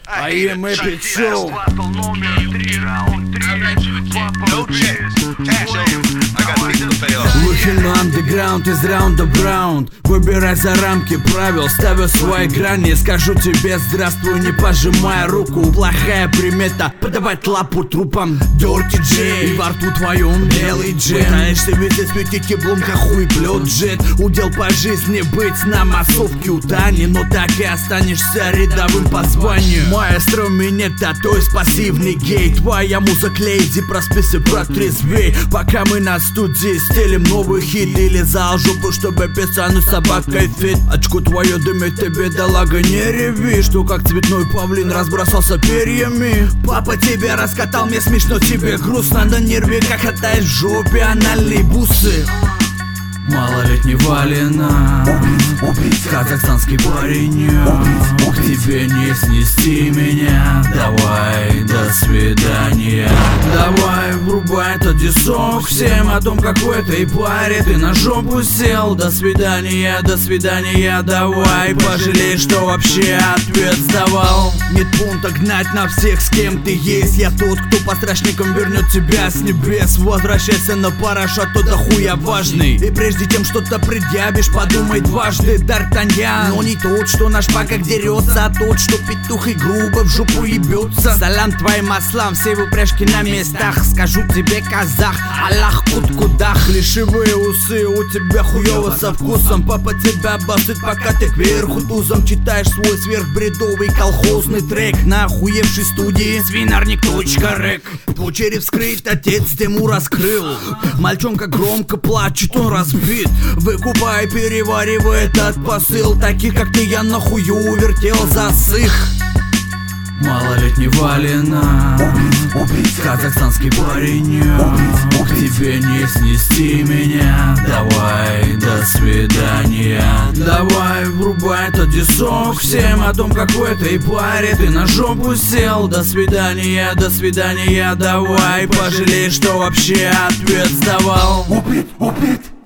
Epic Show. Выхожу на андеграунд из раунда в раунд. Выбирай за рамки правил, ставя свои грани. Скажу тебе здравствуй, не пожимая руку. Плохая примета подавать лапу трупам. Dirty J, и во рту твоем белый джем. Пытаешься везде светить еблом, как хуй плет джет. Удел по жизни быть на массовке у Тани, но так и останешься рядовым по званию. Маэстро минета, то есть пассивный гей. Твоя музыка леди, проспися, протрезвей. Пока мы на студии стелим новый хит или зал жопу, чтобы писану собакой фит. Очко твое дымит, тебе долага, не реви, что как цветной павлин разбросался перьями. Папа тебя раскатал, мне смешно, тебе грустно. На нерве, как катаешь в жопе анальные бусы. Малолетний Валина, казахстанский парень, к тебе не снести меня. Давай, до свидания. Давай, врубай этот дисок всем о том, как в этой паре ты на жопу сел. До свидания, давай, пожалей, что вообще ответ сдавал. Нет пункта гнать на всех, с кем ты есть. Я тот, кто по страшникам вернет тебя с небес. Возвращайся на парашют, то до хуя важный. И прежде чем что-то предъявишь, подумай дважды, Д'Артаньян. Но не тот, что на шпагах дерется, а тот, что петух и грубо в жопу ебется. Салам твоим ослам, все выпряжки на местах. Скажу тебе, казах, Аллах кут-кудах. Лишевые усы у тебя хуёво со вкусом. Папа тебя басит, пока ты кверху тузом читаешь свой сверхбредовый колхозный трек на охуевшей студии свинарник.рек. Почерев вскрыть, отец тему раскрыл. Мальчонка громко плачет, он разбит. Выкупай, переваривай этот посыл. Таких как ты я нахую увертел засых. Малолетний Валина, казахстанский парень, к тебе не снести меня. Давай, до свидания. Давай, врубай этот дисок всем о том, как в этой паре ты на жопу сел. До свидания, давай, пожалей, что вообще ответ сдавал. Убит.